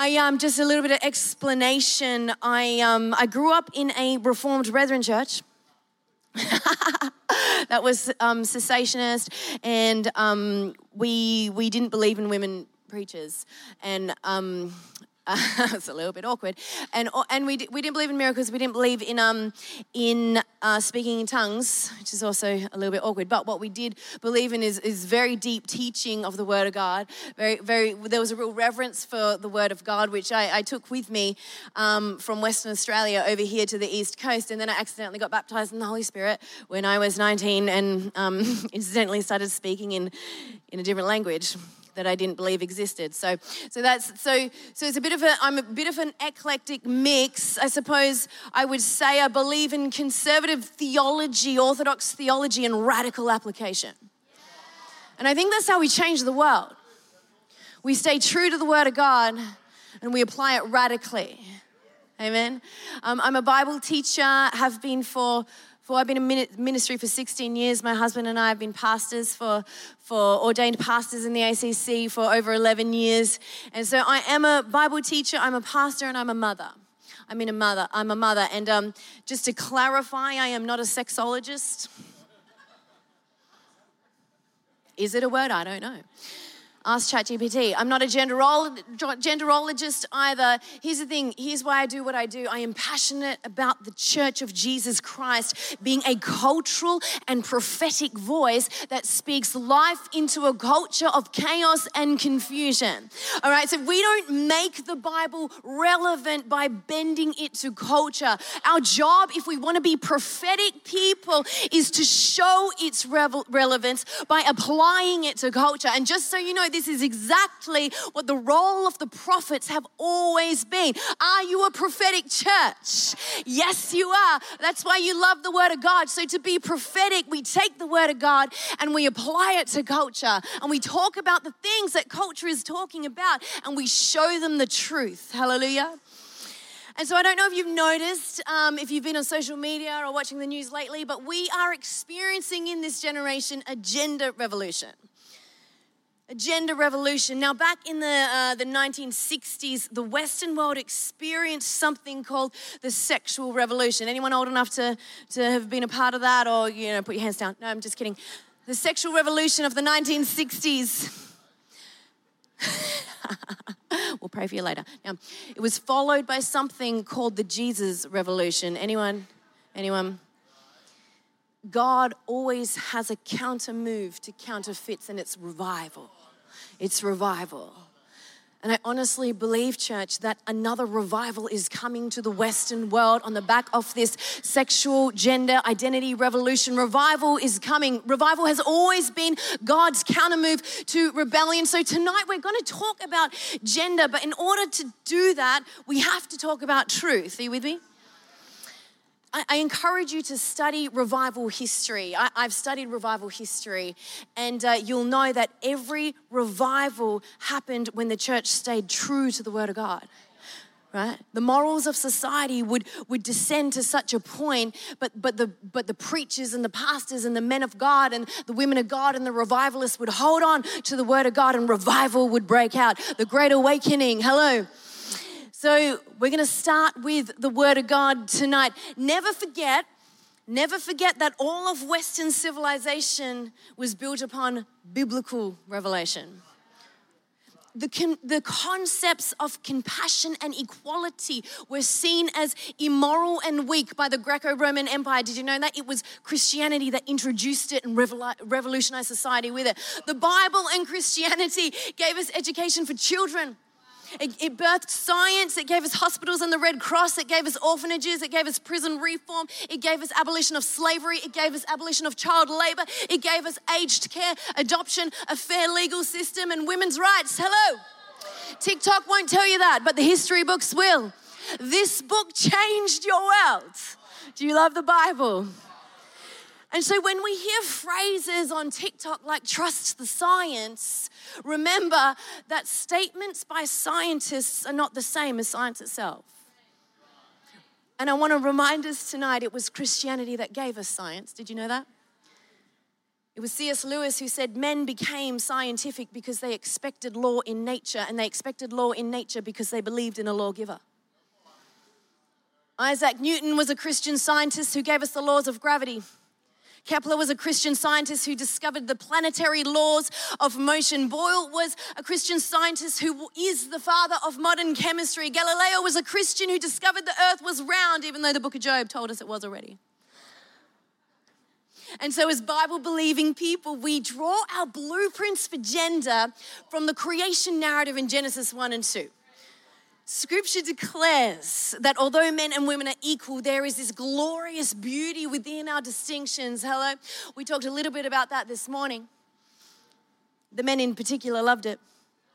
Just a little bit of explanation. I grew up in a Reformed Brethren church. That was cessationist, and we didn't believe in women preachers, and it's a little bit awkward, and we didn't believe in miracles. We didn't believe in speaking in tongues, which is also a little bit awkward. But what we did believe in is very deep teaching of the Word of God. There was a real reverence for the Word of God, which I took with me from Western Australia over here to the East Coast, and then I accidentally got baptized in the Holy Spirit when I was 19, and incidentally started speaking in a different language that I didn't believe existed. So it's a bit of I'm a bit of an eclectic mix. I suppose I would say I believe in conservative theology, orthodox theology, and radical application. And I think that's how we change the world. We stay true to the Word of God and we apply it radically. Amen. I'm a Bible teacher, have been I've been in ministry for 16 years. My husband and I have been pastors for ordained pastors in the ACC for over 11 years. And so I am a Bible teacher, I'm a pastor, and I'm a mother. I'm a mother. And just to clarify, I am not a sexologist. Is it a word? I don't know. Ask ChatGPT. I'm not a genderologist either. Here's the thing. Here's why I do what I do. I am passionate about the Church of Jesus Christ being a cultural and prophetic voice that speaks life into a culture of chaos and confusion. All right, so we don't make the Bible relevant by bending it to culture. Our job, if we want to be prophetic people, is to show its relevance by applying it to culture. And just so you know, this is exactly what the role of the prophets have always been. Are you a prophetic church? Yes, you are. That's why you love the Word of God. So to be prophetic, we take the Word of God and we apply it to culture. And we talk about the things that culture is talking about and we show them the truth. Hallelujah. And so I don't know if you've noticed, if you've been on social media or watching the news lately, but we are experiencing in this generation a gender revolution. A gender revolution. Now, back in the 1960s, the Western world experienced something called the sexual revolution. Anyone old enough to have been a part of that, or put your hands down? No, I'm just kidding. The sexual revolution of the 1960s. We'll pray for you later. Now, it was followed by something called the Jesus revolution. Anyone? God always has a counter move to counterfeits, and it's revival. It's revival. And I honestly believe, church, that another revival is coming to the Western world on the back of this sexual gender identity revolution. Revival is coming. Revival has always been God's counter move to rebellion. So tonight we're going to talk about gender, but in order to do that, we have to talk about truth. Are you with me? I encourage you to study revival history. I've studied revival history, and you'll know that every revival happened when the church stayed true to the Word of God. Right? The morals of society would descend to such a point, but the preachers and the pastors and the men of God and the women of God and the revivalists would hold on to the Word of God, and revival would break out. The Great Awakening. Hello. So we're going to start with the Word of God tonight. Never forget that all of Western civilization was built upon biblical revelation. The concepts of compassion and equality were seen as immoral and weak by the Greco-Roman Empire. Did you know that? It was Christianity that introduced it and revolutionized society with it. The Bible and Christianity gave us education for children. It birthed science. It gave us hospitals and the Red Cross. It gave us orphanages. It gave us prison reform. It gave us abolition of slavery. It gave us abolition of child labor. It gave us aged care, adoption, a fair legal system, and women's rights. Hello. TikTok won't tell you that, but the history books will. This book changed your world. Do you love the Bible? And so when we hear phrases on TikTok like trust the science, remember that statements by scientists are not the same as science itself. And I want to remind us tonight, it was Christianity that gave us science. Did you know that? It was C.S. Lewis who said men became scientific because they expected law in nature, and they expected law in nature because they believed in a lawgiver. Isaac Newton was a Christian scientist who gave us the laws of gravity. Kepler was a Christian scientist who discovered the planetary laws of motion. Boyle was a Christian scientist who is the father of modern chemistry. Galileo was a Christian who discovered the earth was round, even though the book of Job told us it was already. And so as Bible-believing people, we draw our blueprints for gender from the creation narrative in Genesis 1 and 2. Scripture declares that although men and women are equal, there is this glorious beauty within our distinctions. Hello? We talked a little bit about that this morning. The men in particular loved it.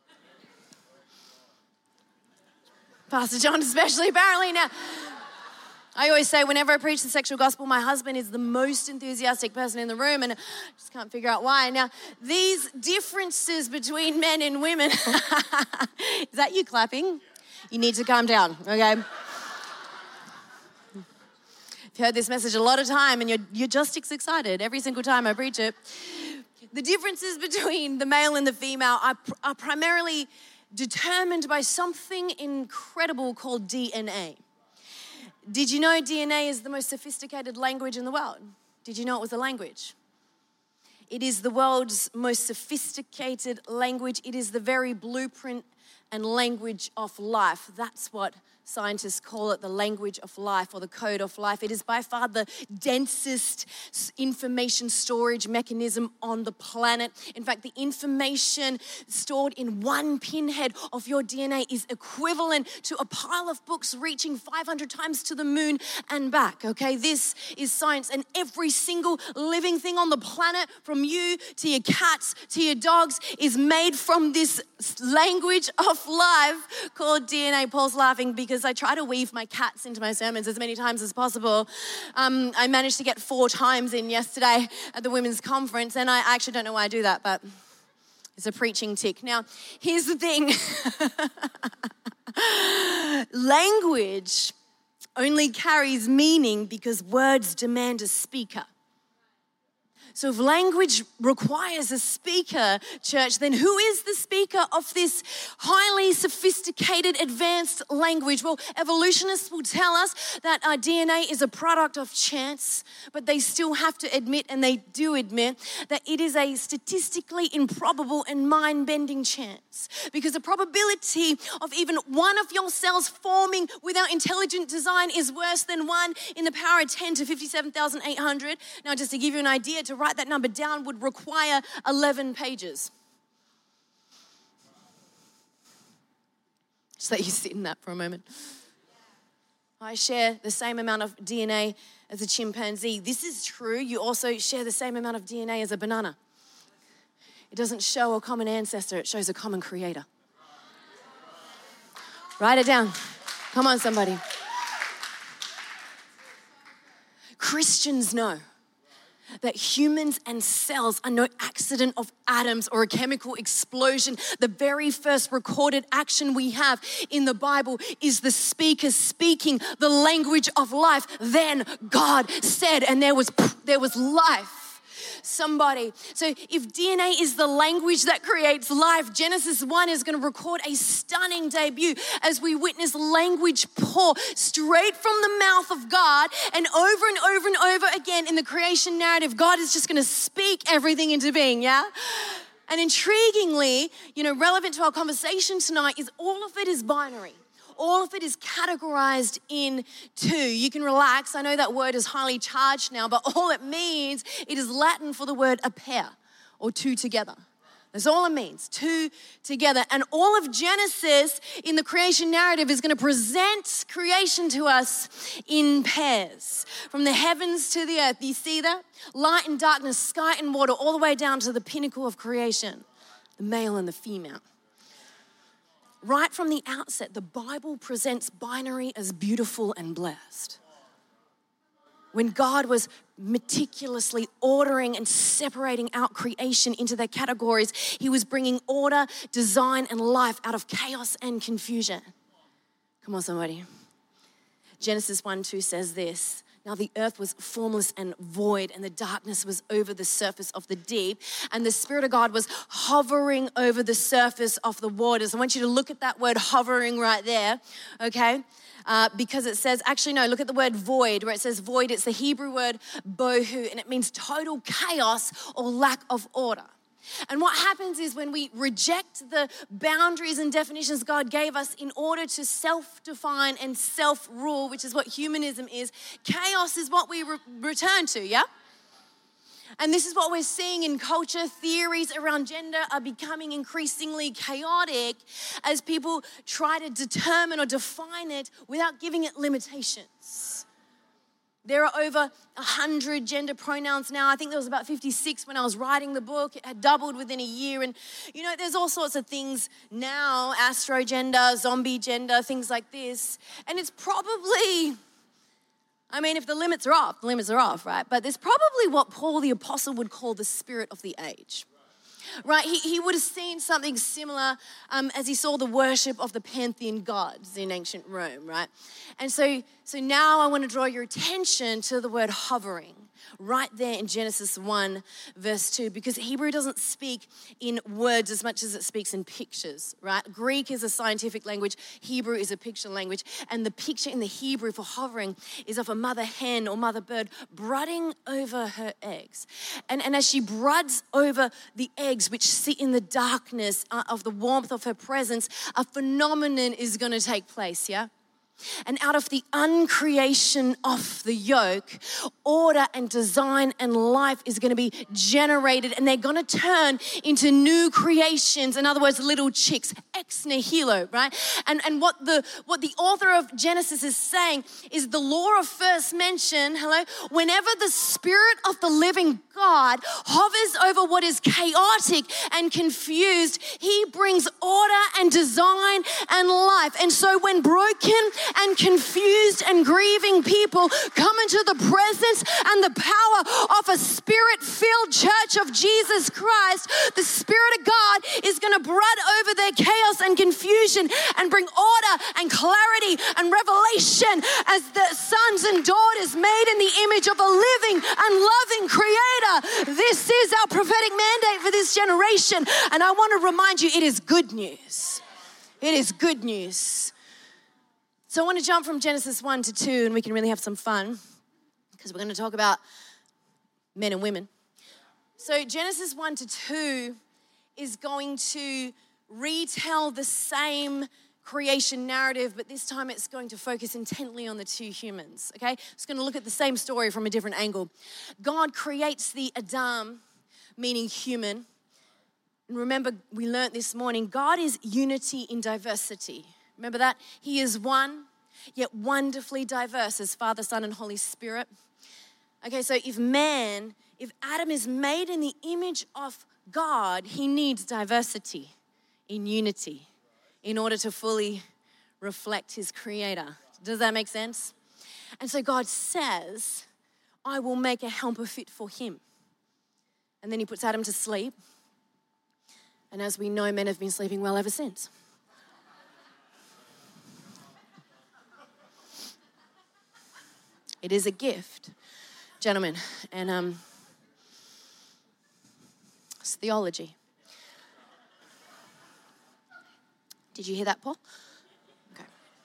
Pastor John especially, apparently. Now, I always say whenever I preach the sexual gospel, my husband is the most enthusiastic person in the room, and I just can't figure out why. Now, these differences between men and women, is that you clapping? You need to calm down, okay? You've heard this message a lot of time and you're just as excited every single time I preach it. The differences between the male and the female are primarily determined by something incredible called DNA. Did you know DNA is the most sophisticated language in the world? Did you know it was a language? It is the world's most sophisticated language. It is the very blueprint and language of life. That's what scientists call it, the language of life or the code of life. It is by far the densest information storage mechanism on the planet. In fact, the information stored in one pinhead of your DNA is equivalent to a pile of books reaching 500 times to the moon and back, okay? This is science, and every single living thing on the planet, from you to your cats to your dogs, is made from this language of life called DNA. Paul's laughing because I try to weave my cats into my sermons as many times as possible. I managed to get 4 times in yesterday at the women's conference, and I actually don't know why I do that, but it's a preaching tick. Now, here's the thing. Language only carries meaning because words demand a speaker. So if language requires a speaker, church, then who is the speaker of this highly sophisticated, advanced language? Well, evolutionists will tell us that our DNA is a product of chance, but they still have to admit, and they do admit, that it is a statistically improbable and mind-bending chance, because the probability of even one of your cells forming without intelligent design is worse than 1 in the power of 10 to 57,800. Now, just to give you an idea, to write that number down would require 11 pages. Just let you sit in that for a moment. I share the same amount of DNA as a chimpanzee. This is true. You also share the same amount of DNA as a banana. It doesn't show a common ancestor, it shows a common creator. Write it down. Come on, somebody. Christians know that humans and cells are no accident of atoms or a chemical explosion. The very first recorded action we have in the Bible is the speaker speaking the language of life. Then God said, and there was life. Somebody. So if DNA is the language that creates life, Genesis 1 is going to record a stunning debut as we witness language pour straight from the mouth of God, and over and over and over again in the creation narrative, God is just going to speak everything into being, yeah? And intriguingly, relevant to our conversation tonight is all of it is binary. All of it is categorized in 2. You can relax. I know that word is highly charged now, but all it means, it is Latin for the word a pair, or 2 together. That's all it means, 2 together. And all of Genesis in the creation narrative is going to present creation to us in pairs. From the heavens to the earth. You see that? Light and darkness, sky and water, all the way down to the pinnacle of creation, the male and the female. Right from the outset, the Bible presents binary as beautiful and blessed. When God was meticulously ordering and separating out creation into their categories, he was bringing order, design, and life out of chaos and confusion. Come on, somebody. Genesis 1:2 says this. Now the earth was formless and void, and the darkness was over the surface of the deep, and the Spirit of God was hovering over the surface of the waters. I want you to look at that word hovering right there, okay? Because it says, actually no, look at the word void, where it says void. It's the Hebrew word bohu, and it means total chaos or lack of order. And what happens is when we reject the boundaries and definitions God gave us in order to self-define and self-rule, which is what humanism is, chaos is what we return to, yeah? And this is what we're seeing in culture. Theories around gender are becoming increasingly chaotic as people try to determine or define it without giving it limitations. There are over 100 gender pronouns now. I think there was about 56 when I was writing the book. It had doubled within a year. And, you know, there's all sorts of things now, astrogender, zombie gender, things like this. And it's probably, I mean, if the limits are off, the limits are off, right? But there's probably what Paul the Apostle would call the spirit of the age. Right, he would have seen something similar as he saw the worship of the pantheon gods in ancient Rome, right? And so now I want to draw your attention to the word hovering right there in Genesis 1 verse 2, because Hebrew doesn't speak in words as much as it speaks in pictures, right? Greek is a scientific language, Hebrew is a picture language, and the picture in the Hebrew for hovering is of a mother hen or mother bird brooding over her eggs. And as she broods over the eggs, which sit in the darkness of the warmth of her presence, a phenomenon is going to take place, yeah? And out of the uncreation of the yoke, order and design and life is going to be generated, and they're going to turn into new creations. In other words, little chicks, ex nihilo, right? And what the author of Genesis is saying is the law of first mention, whenever the Spirit of the living God hovers over what is chaotic and confused, he brings order and design and life. And so when broken and confused and grieving people come into the presence and the power of a Spirit-filled church of Jesus Christ, the Spirit of God is going to brood over their chaos and confusion and bring order and clarity and revelation as the sons and daughters made in the image of a living and loving Creator. This is our prophetic mandate for this generation, and I want to remind you, it is good news. It is good news. So I want to jump from Genesis 1 to 2, and we can really have some fun because we're going to talk about men and women. So Genesis 1 to 2 is going to retell the same creation narrative, but this time it's going to focus intently on the two humans, okay? It's going to look at the same story from a different angle. God creates the Adam, meaning human. And remember, we learned this morning, God is unity in diversity. Remember that? He is one, yet wonderfully diverse as Father, Son, and Holy Spirit. Okay, so if Adam is made in the image of God, he needs diversity in unity in order to fully reflect his Creator. Does that make sense? And so God says, I will make a helper fit for him. And then he puts Adam to sleep. And as we know, men have been sleeping well ever since. It is a gift, gentlemen, and it's theology. Did you hear that, Paul? Okay.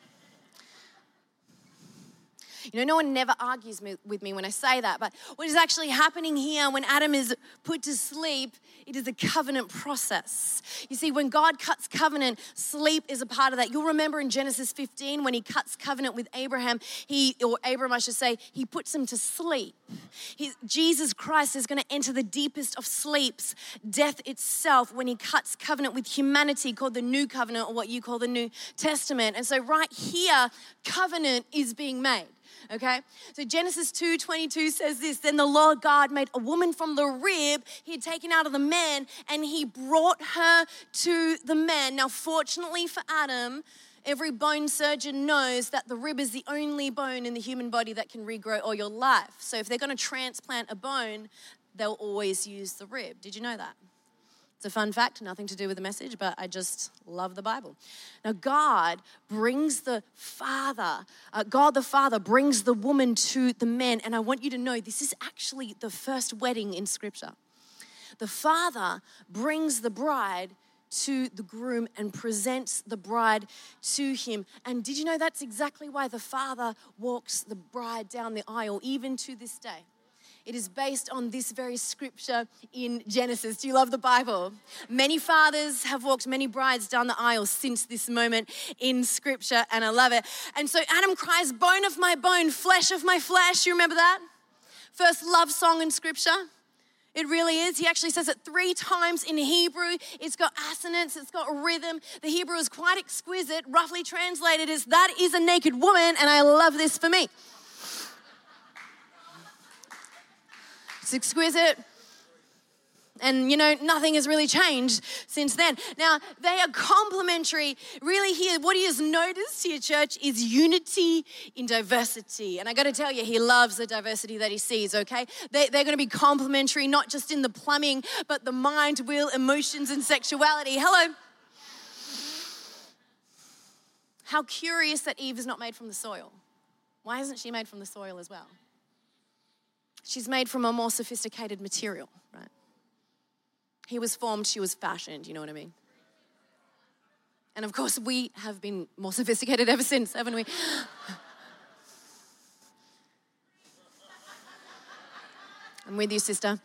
You know, no one never argues with me when I say that, but what is actually happening here when Adam is put to sleep, it is a covenant process. You see, when God cuts covenant, sleep is a part of that. You'll remember in Genesis 15 when he cuts covenant with Abraham, Abram, I should say, he puts him to sleep. Jesus Christ is going to enter the deepest of sleeps, death itself, when he cuts covenant with humanity, called the New Covenant, or what you call the New Testament. And so right here, covenant is being made. Okay, so Genesis 2:22 says this, then the Lord God made a woman from the rib he had taken out of the man, and he brought her to the man. Now, fortunately for Adam, every bone surgeon knows that the rib is the only bone in the human body that can regrow all your life. So if they're going to transplant a bone, they'll always use the rib. Did you know that? It's a fun fact, nothing to do with the message, but I just love the Bible. Now, God the Father brings the woman to the man, and I want you to know this is actually the first wedding in Scripture. The Father brings the bride to the groom and presents the bride to him. And did you know that's exactly why the Father walks the bride down the aisle, even to this day? It is based on this very scripture in Genesis. Do you love the Bible? Many fathers have walked many brides down the aisle since this moment in scripture, and I love it. And so Adam cries, bone of my bone, flesh of my flesh. You remember that? First love song in scripture. It really is. He actually says it 3 times in Hebrew. It's got assonance, it's got rhythm. The Hebrew is quite exquisite. Roughly translated is, that is a naked woman, and I love this for me. It's exquisite. And, nothing has really changed since then. Now, they are complementary. Really here, what he has noticed here, church, is unity in diversity. And I got to tell you, he loves the diversity that he sees, okay? They're going to be complementary, not just in the plumbing, but the mind, will, emotions, and sexuality. Hello. How curious that Eve is not made from the soil. Why isn't she made from the soil as well? She's made from a more sophisticated material, right? He was formed, she was fashioned, you know what I mean? And of course, we have been more sophisticated ever since, haven't we? I'm with you, sister.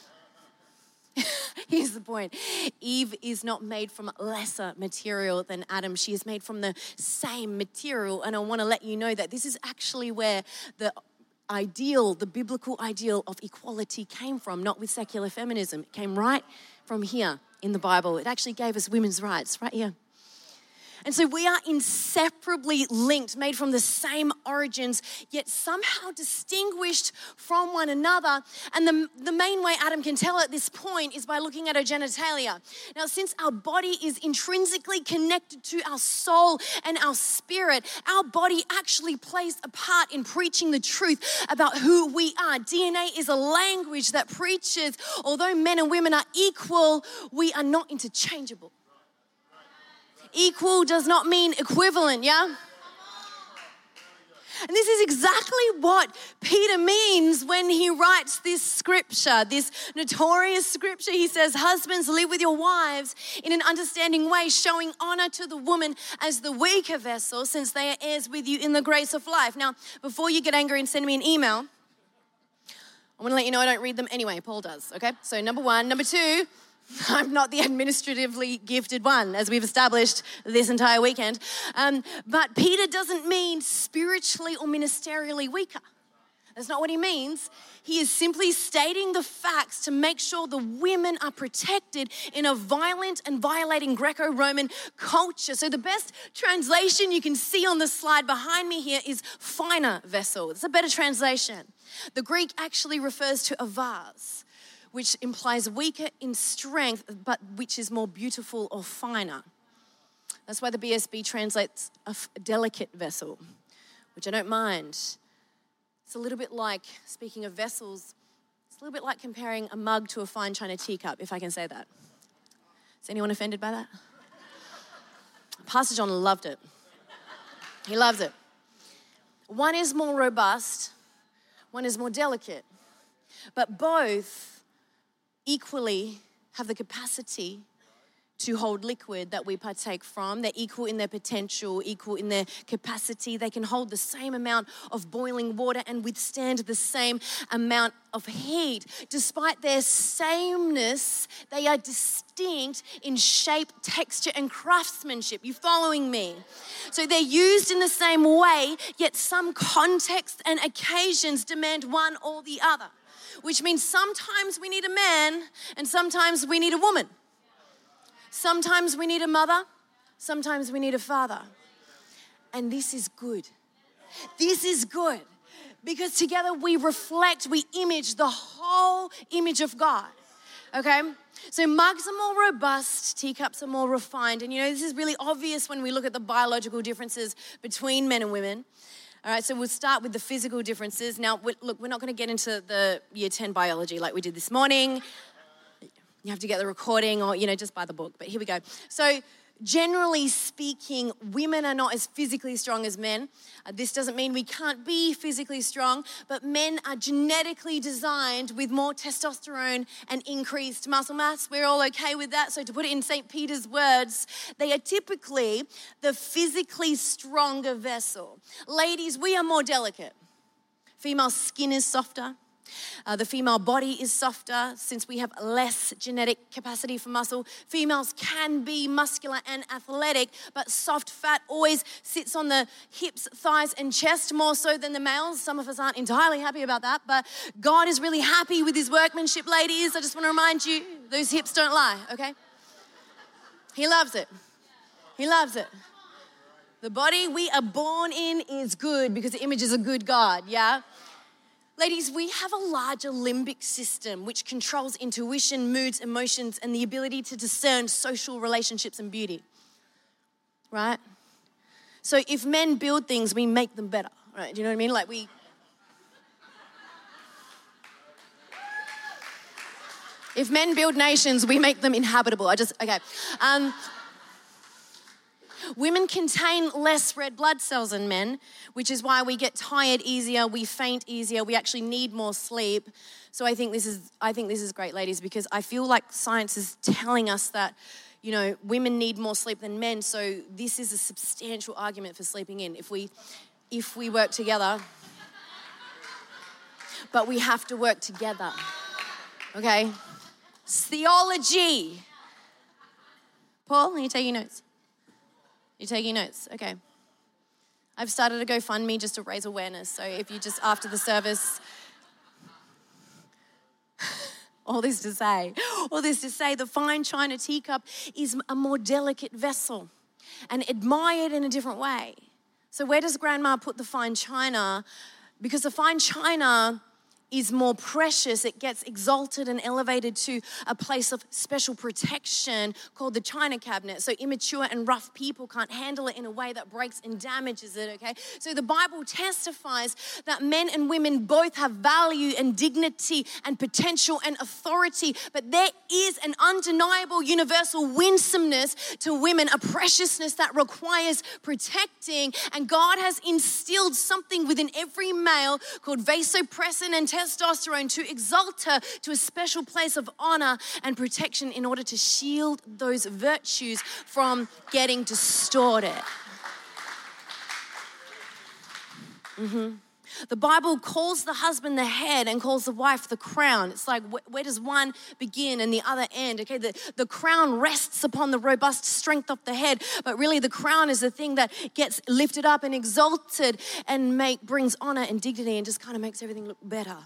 Here's the point. Eve is not made from lesser material than Adam. She is made from the same material. And I want to let you know that this is actually where the biblical ideal of equality came from, not with secular feminism. It came right from here in the Bible. It actually gave us women's rights right here. And so we are inseparably linked, made from the same origins, yet somehow distinguished from one another. And the main way Adam can tell at this point is by looking at her genitalia. Now, since our body is intrinsically connected to our soul and our spirit, our body actually plays a part in preaching the truth about who we are. DNA is a language that preaches, although men and women are equal, we are not interchangeable. Equal does not mean equivalent, yeah? And this is exactly what Peter means when he writes this scripture, this notorious scripture. He says, husbands, live with your wives in an understanding way, showing honor to the woman as the weaker vessel, since they are heirs with you in the grace of life. Now, before you get angry and send me an email, I want to let you know I don't read them anyway. Paul does, okay? So number 1. Number 2, I'm not the administratively gifted one, as we've established this entire weekend. But Peter doesn't mean spiritually or ministerially weaker. That's not what he means. He is simply stating the facts to make sure the women are protected in a violent and violating Greco-Roman culture. So the best translation you can see on the slide behind me here is finer vessel. It's a better translation. The Greek actually refers to a vase, which implies weaker in strength, but which is more beautiful or finer. That's why the BSB translates a delicate vessel, which I don't mind. It's a little bit like, speaking of vessels, it's a little bit like comparing a mug to a fine china teacup, if I can say that. Is anyone offended by that? Pastor John loved it. He loves it. One is more robust, one is more delicate, but both equally have the capacity to hold liquid that we partake from. They're equal in their potential, equal in their capacity. They can hold the same amount of boiling water and withstand the same amount of heat. Despite their sameness, they are distinct in shape, texture, and craftsmanship. You following me? So they're used in the same way, yet some contexts and occasions demand one or the other, which means sometimes we need a man and sometimes we need a woman. Sometimes we need a mother, sometimes we need a father. And this is good. This is good because together we reflect, we image the whole image of God, okay? So mugs are more robust, teacups are more refined. And this is really obvious when we look at the biological differences between men and women. All right, so we'll start with the physical differences. Now, look, we're not going to get into the year 10 biology like we did this morning. You have to get the recording or, just buy the book. But here we go. So generally speaking, women are not as physically strong as men. This doesn't mean we can't be physically strong, but men are genetically designed with more testosterone and increased muscle mass. We're all okay with that. So to put it in St. Peter's words, they are typically the physically stronger vessel. Ladies, we are more delicate. Female skin is softer. The female body is softer since we have less genetic capacity for muscle. Females can be muscular and athletic, but soft fat always sits on the hips, thighs, and chest more so than the males. Some of us aren't entirely happy about that, but God is really happy with his workmanship, ladies. I just want to remind you, those hips don't lie, okay? He loves it. He loves it. The body we are born in is good because the image is a good God, yeah? Ladies, we have a larger limbic system which controls intuition, moods, emotions, and the ability to discern social relationships and beauty, right? So if men build things, we make them better, right? Do you know what I mean? Like if men build nations, we make them inhabitable. Okay. Women contain less red blood cells than men, which is why we get tired easier, we faint easier, we actually need more sleep. So I think this is great, ladies, because I feel like science is telling us that, women need more sleep than men. So this is a substantial argument for sleeping in. If we work together, but we have to work together. Okay? It's theology. Paul, are you taking notes? You're taking notes? Okay. I've started a GoFundMe just to raise awareness. So if you just, after the service, all this to say, the fine china teacup is a more delicate vessel and admired in a different way. So where does grandma put the fine china? Because the fine china is more precious. It gets exalted and elevated to a place of special protection called the china cabinet. So immature and rough people can't handle it in a way that breaks and damages it, okay? So the Bible testifies that men and women both have value and dignity and potential and authority, but there is an undeniable universal winsomeness to women, a preciousness that requires protecting, and God has instilled something within every male called vasopressin and testosterone to exalt her to a special place of honor and protection in order to shield those virtues from getting distorted. The Bible calls the husband the head and calls the wife the crown. It's like, where does one begin and the other end? Okay, the crown rests upon the robust strength of the head, but really the crown is the thing that gets lifted up and exalted and brings honor and dignity and just kind of makes everything look better.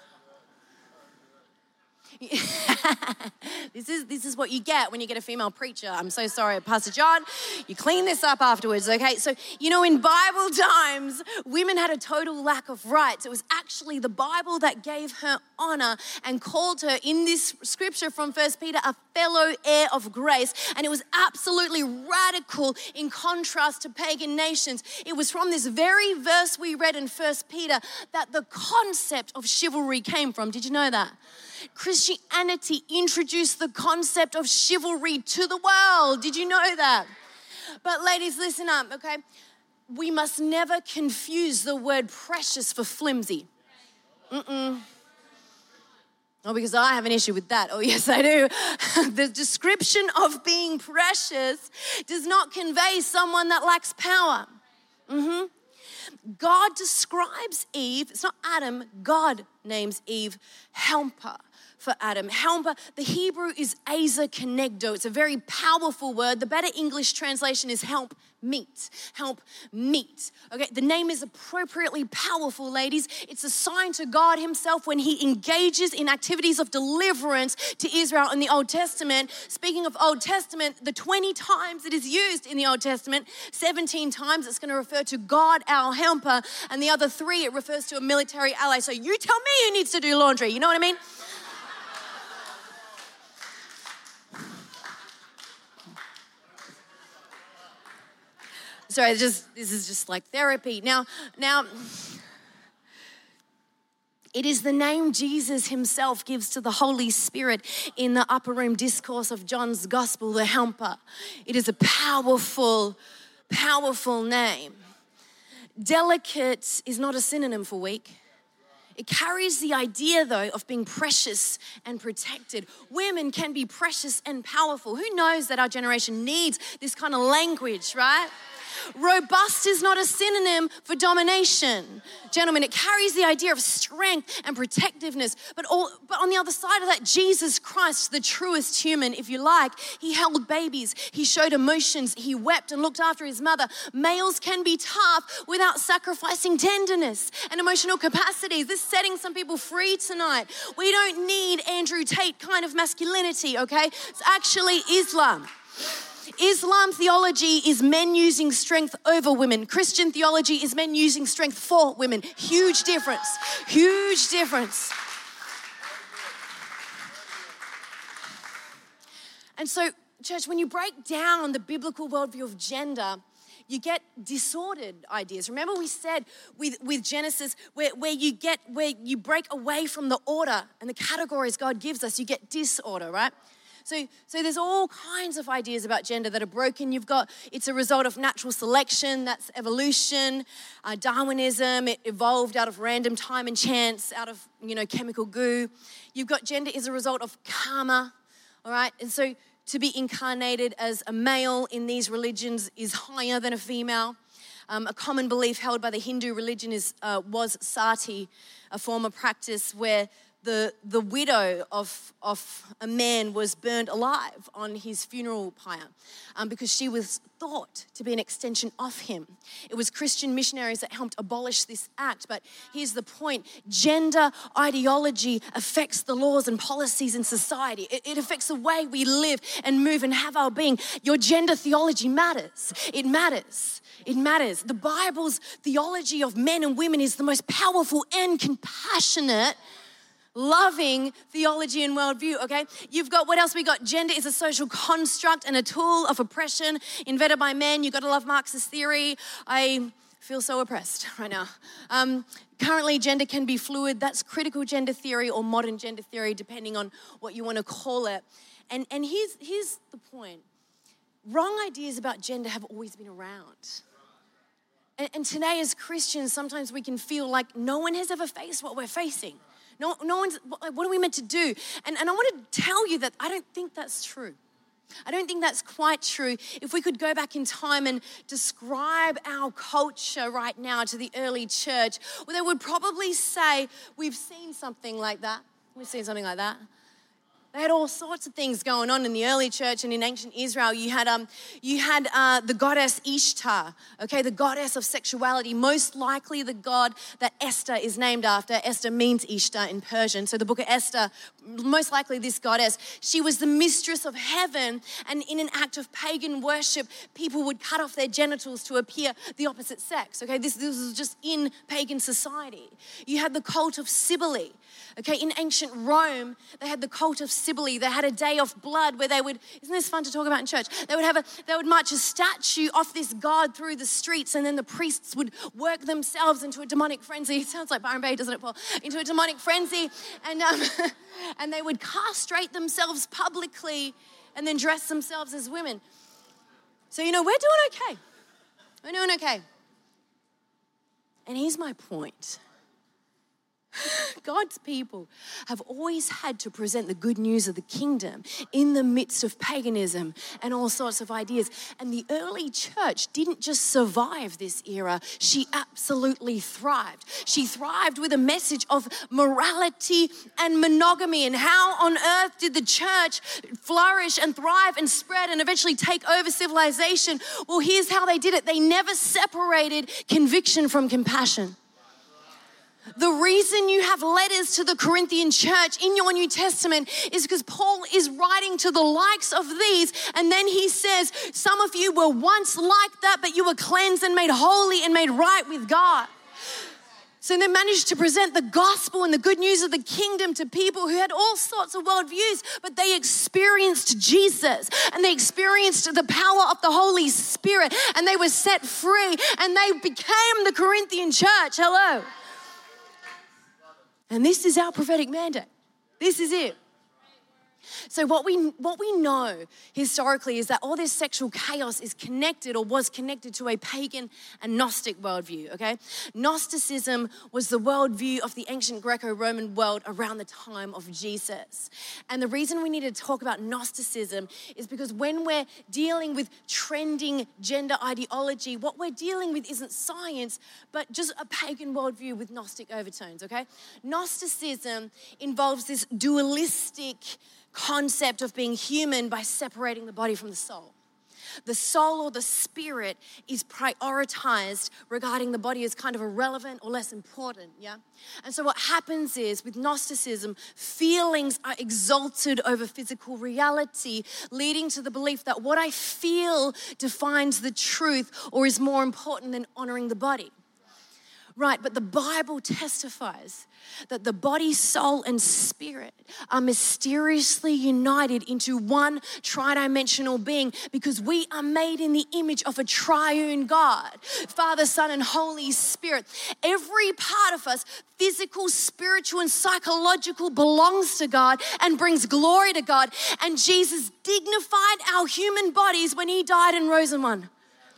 This is what you get when you get a female preacher. I'm so sorry, Pastor John. You clean this up afterwards, okay? So, in Bible times, women had a total lack of rights. It was actually the Bible that gave her honor and called her, in this scripture from 1 Peter, a fellow heir of grace. And it was absolutely radical in contrast to pagan nations. It was from this very verse we read in 1 Peter that the concept of chivalry came from. Did you know that? Christianity introduced the concept of chivalry to the world. Did you know that? But ladies, listen up, okay? We must never confuse the word precious for flimsy. Oh, because I have an issue with that. Oh, yes, I do. The description of being precious does not convey someone that lacks power. God describes Eve, it's not Adam, God names Eve helper for Adam. Helper, the Hebrew is ezer kenegdo. It's a very powerful word. The better English translation is help meet. Help meet. Okay, the name is appropriately powerful, ladies. It's a sign to God himself when he engages in activities of deliverance to Israel in the Old Testament. Speaking of Old Testament, the 20 times it is used in the Old Testament, 17 times it's going to refer to God, our helper, and the other 3, it refers to a military ally. So you tell me who needs to do laundry, you know what I mean? Sorry, this is just like therapy. Now, It is the name Jesus himself gives to the Holy Spirit in the upper room discourse of John's gospel, the Helper. It is a powerful, powerful name. Delicate is not a synonym for weak. It carries the idea, though, of being precious and protected. Women can be precious and powerful. Who knows that our generation needs this kind of language, right? Robust is not a synonym for domination. Gentlemen, it carries the idea of strength and protectiveness. But on the other side of that, Jesus Christ, the truest human, if you like, he held babies. He showed emotions. He wept and looked after his mother. Males can be tough without sacrificing tenderness and emotional capacities. This is setting some people free tonight. We don't need Andrew Tate kind of masculinity, okay? It's actually Islam. Islam theology is men using strength over women. Christian theology is men using strength for women. Huge difference. Huge difference. And so, church, when you break down the biblical worldview of gender, you get disordered ideas. Remember we said with Genesis, where you break away from the order and the categories God gives us, you get disorder, right? So there's all kinds of ideas about gender that are broken. It's a result of natural selection, that's evolution, Darwinism, it evolved out of random time and chance, out of, chemical goo. You've got gender is a result of karma, all right? And so to be incarnated as a male in these religions is higher than a female. A common belief held by the Hindu religion was sati, a form of practice where the widow of a man was burned alive on his funeral pyre because she was thought to be an extension of him. It was Christian missionaries that helped abolish this act, but here's the point. Gender ideology affects the laws and policies in society. It affects the way we live and move and have our being. Your gender theology matters. It matters. It matters. The Bible's theology of men and women is the most powerful and compassionate, loving theology and worldview, okay? You've got, what else we got? Gender is a social construct and a tool of oppression invented by men. You've got to love Marxist theory. I feel so oppressed right now. Currently, gender can be fluid. That's critical gender theory or modern gender theory, depending on what you want to call it. And here's the point. Wrong ideas about gender have always been around. And today as Christians, sometimes we can feel like no one has ever faced what we're facing. No one's, what are we meant to do? And I want to tell you that I don't think that's true. I don't think that's quite true. If we could go back in time and describe our culture right now to the early church, well, they would probably say, we've seen something like that. We've seen something like that. They had all sorts of things going on in the early church and in ancient Israel. You had the goddess Ishtar, okay, the goddess of sexuality, most likely the god that Esther is named after. Esther means Ishtar in Persian. So the book of Esther, most likely this goddess, she was the mistress of heaven, and in an act of pagan worship, people would cut off their genitals to appear the opposite sex, okay? This was just in pagan society. You had the cult of Cybele. Okay, in ancient Rome, they had the cult of Cybele. They had a day of blood where they would, isn't this fun to talk about in church? They would march a statue of this god through the streets, and then the priests would work themselves into a demonic frenzy. It sounds like Byron Bay, doesn't it, Paul? Into a demonic frenzy, and and they would castrate themselves publicly and then dress themselves as women. So, we're doing okay. We're doing okay. And here's my point. God's people have always had to present the good news of the kingdom in the midst of paganism and all sorts of ideas. And the early church didn't just survive this era, she absolutely thrived. She thrived with a message of morality and monogamy. And how on earth did the church flourish and thrive and spread and eventually take over civilization? Well, here's how they did it. They never separated conviction from compassion. The reason you have letters to the Corinthian church in your New Testament is because Paul is writing to the likes of these, and then he says, some of you were once like that, but you were cleansed and made holy and made right with God. So they managed to present the gospel and the good news of the kingdom to people who had all sorts of worldviews, but they experienced Jesus and they experienced the power of the Holy Spirit, and they were set free, and they became the Corinthian church. Hello. And this is our prophetic mandate. This is it. So what we know historically is that all this sexual chaos is connected or was connected to a pagan and Gnostic worldview, okay? Gnosticism was the worldview of the ancient Greco-Roman world around the time of Jesus. And the reason we need to talk about Gnosticism is because when we're dealing with trending gender ideology, what we're dealing with isn't science, but just a pagan worldview with Gnostic overtones, okay? Gnosticism involves this dualistic concept of being human by separating the body from the soul. The soul or the spirit is prioritized regarding the body as kind of irrelevant or less important, yeah? And so what happens is with Gnosticism, feelings are exalted over physical reality, leading to the belief that what I feel defines the truth or is more important than honoring the body. Right, but the Bible testifies that the body, soul, and spirit are mysteriously united into one tridimensional being because we are made in the image of a triune God, Father, Son, and Holy Spirit. Every part of us, physical, spiritual, and psychological, belongs to God and brings glory to God. And Jesus dignified our human bodies when he died and rose in one.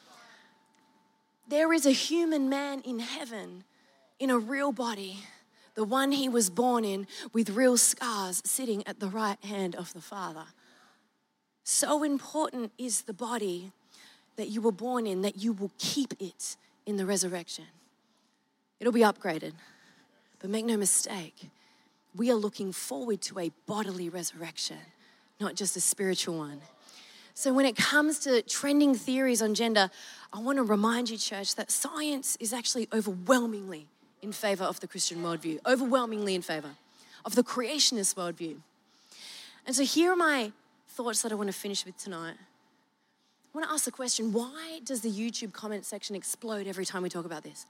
There is a human man in heaven in a real body, the one he was born in with real scars sitting at the right hand of the Father. So important is the body that you were born in that you will keep it in the resurrection. It'll be upgraded, but make no mistake, we are looking forward to a bodily resurrection, not just a spiritual one. So when it comes to trending theories on gender, I want to remind you, church, that science is actually overwhelmingly in favor of the Christian worldview, overwhelmingly in favor of the creationist worldview. And so here are my thoughts that I want to finish with tonight. I want to ask the question, why does the YouTube comment section explode every time we talk about this?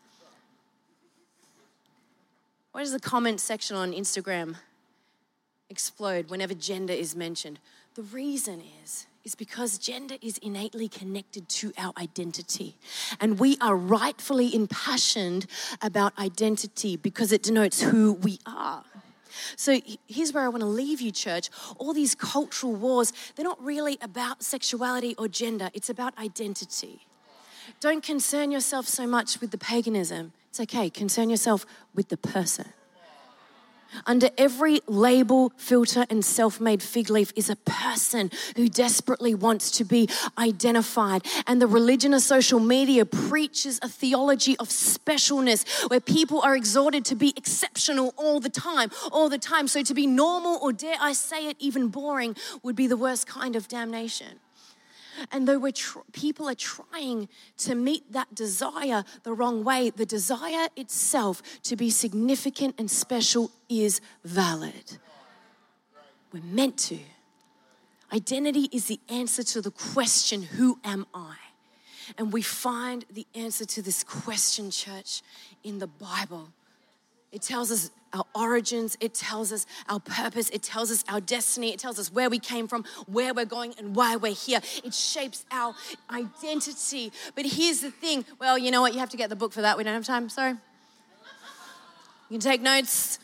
Why does the comment section on Instagram explode whenever gender is mentioned? The reason is because gender is innately connected to our identity. And we are rightfully impassioned about identity because it denotes who we are. So here's where I want to leave you, church. All these cultural wars, they're not really about sexuality or gender. It's about identity. Don't concern yourself so much with the paganism. It's okay. Concern yourself with the person. Under every label, filter, and self-made fig leaf is a person who desperately wants to be identified. And the religion of social media preaches a theology of specialness where people are exhorted to be exceptional all the time. So to be normal, or dare I say it, even boring, would be the worst kind of damnation. And though people are trying to meet that desire the wrong way, the desire itself to be significant and special is valid. We're meant to. Identity is the answer to the question, who am I? And we find the answer to this question, church, in the Bible. It tells us our origins, it tells us our purpose, it tells us our destiny, it tells us where we came from, where we're going, and why we're here. It shapes our identity. But here's the thing. Well, you know what? You have to get the book for that. We don't have time. Sorry. You can take notes.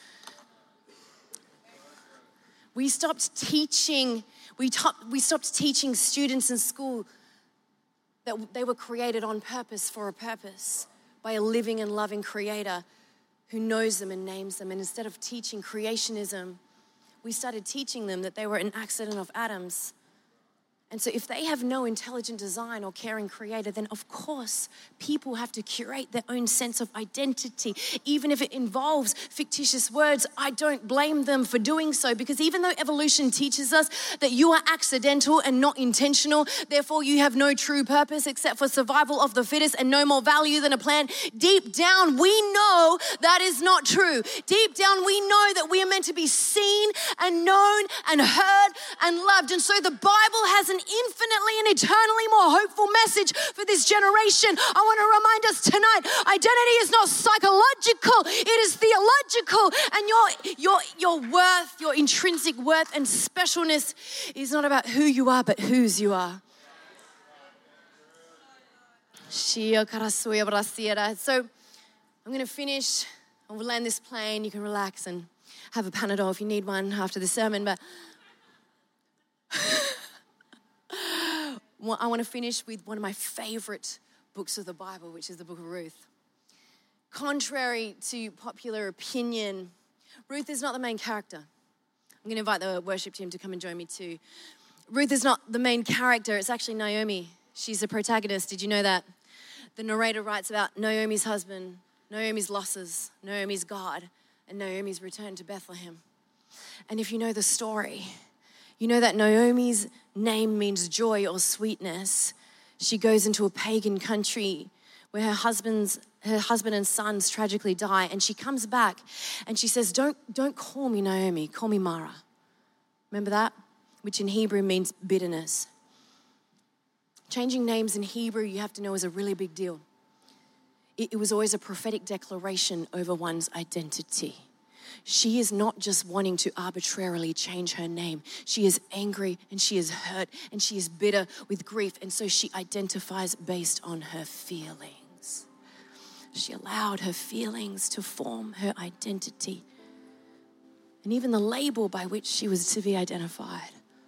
We stopped teaching students in school that they were created on purpose for a purpose by a living and loving creator who knows them and names them. And instead of teaching creationism, we started teaching them that they were an accident of atoms. And so if they have no intelligent design or caring creator, then of course people have to curate their own sense of identity. Even if it involves fictitious words, I don't blame them for doing so, because even though evolution teaches us that you are accidental and not intentional, therefore you have no true purpose except for survival of the fittest and no more value than a plant, deep down we know that is not true. Deep down we know that we are meant to be seen and known and heard and loved. And so the Bible has an infinitely and eternally more hopeful message for this generation. I want to remind us tonight, identity is not psychological, it is theological. And your worth, your intrinsic worth and specialness is not about who you are, but whose you are. So I'm going to finish. I I'll land this plane. You can relax and have a Panadol if you need one after the sermon. But I want to finish with one of my favorite books of the Bible, which is the book of Ruth. Contrary to popular opinion, Ruth is not the main character. I'm going to invite the worship team to come and join me too. Ruth is not the main character. It's actually Naomi. She's the protagonist. Did you know that? The narrator writes about Naomi's husband, Naomi's losses, Naomi's God, and Naomi's return to Bethlehem. And if you know the story, you know that Naomi's name means joy or sweetness. She goes into a pagan country where her husband and sons tragically die, and she comes back and she says, don't call me Naomi, call me Mara. Remember that? Which in Hebrew means bitterness. Changing names in Hebrew, you have to know, is a really big deal. It was always a prophetic declaration over one's identity. She is not just wanting to arbitrarily change her name. She is angry and she is hurt and she is bitter with grief, and so she identifies based on her feelings. She allowed her feelings to form her identity and even the label by which she was to be identified.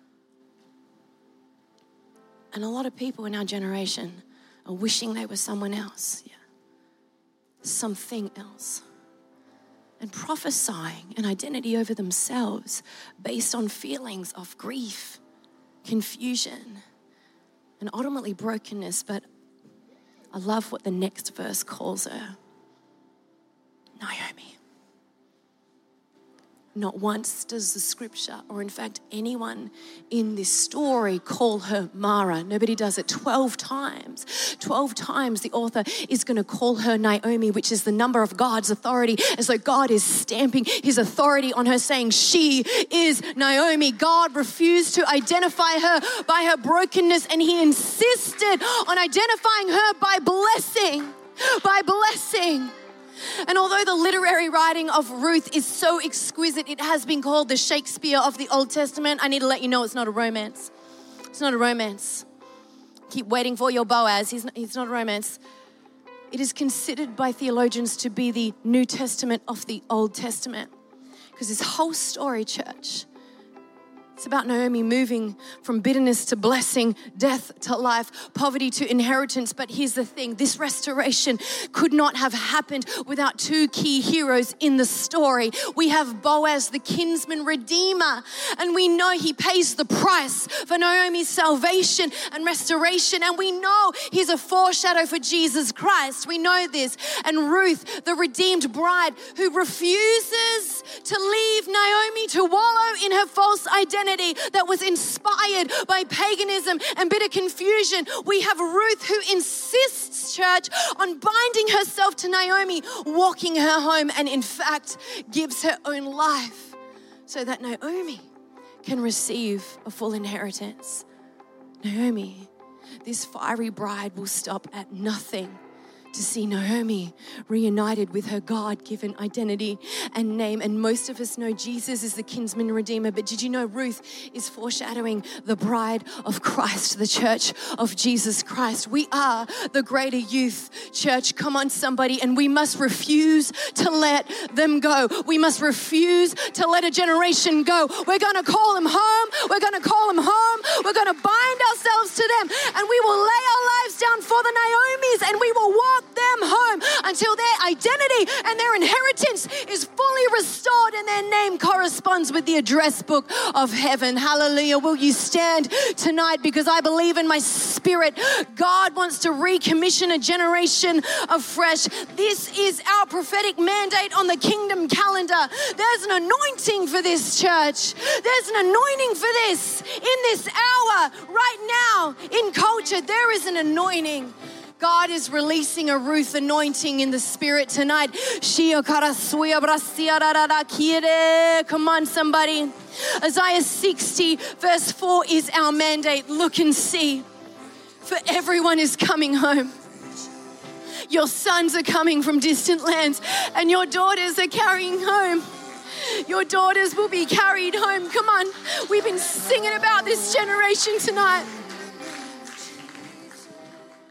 And a lot of people in our generation are wishing they were someone else, something else, and prophesying an identity over themselves based on feelings of grief, confusion, and ultimately brokenness. But I love what the next verse calls her. Naomi. Not once does the scripture, or in fact anyone in this story, call her Mara. Nobody does it. 12 times. 12 times the author is going to call her Naomi, which is the number of God's authority, as though God is stamping his authority on her, saying she is Naomi. God refused to identify her by her brokenness, and he insisted on identifying her by blessing. By blessing. And although the literary writing of Ruth is so exquisite, it has been called the Shakespeare of the Old Testament. I need to let you know it's not a romance. It's not a romance. Keep waiting for your Boaz. He's not a romance. It is considered by theologians to be the New Testament of the Old Testament. Because this whole story, church, it's about Naomi moving from bitterness to blessing, death to life, poverty to inheritance. But here's the thing, this restoration could not have happened without two key heroes in the story. We have Boaz, the kinsman redeemer, and we know he pays the price for Naomi's salvation and restoration. And we know he's a foreshadow for Jesus Christ. We know this. And Ruth, the redeemed bride who refuses to leave Naomi to wallow in her false identity that was inspired by paganism and bitter confusion. We have Ruth who insists, church, on binding herself to Naomi, walking her home, and in fact gives her own life so that Naomi can receive a full inheritance. Naomi, this fiery bride, will stop at nothing to see Naomi reunited with her God-given identity and name. And most of us know Jesus is the kinsman redeemer, but did you know Ruth is foreshadowing the bride of Christ, the church of Jesus Christ? We are the greater youth, church. Come on, somebody. And we must refuse to let them go. We must refuse to let a generation go. We're going to call them home. We're going to call them home. We're going to bind ourselves to them, and we will lay our lives down for the Naomis, and we will walk them home until their identity and their inheritance is fully restored and their name corresponds with the address book of heaven. Hallelujah. Will you stand tonight? Because I believe in my spirit, God wants to recommission a generation afresh. This is our prophetic mandate on the kingdom calendar. There's an anointing for this, church. There's an anointing for this in this hour right now in culture. There is an anointing. God is releasing a Ruth anointing in the spirit tonight. Come on, somebody. Isaiah 60 verse 4 is our mandate. Look and see, for everyone is coming home. Your sons are coming from distant lands, and your daughters are carrying home. Your daughters will be carried home. Come on. We've been singing about this generation tonight.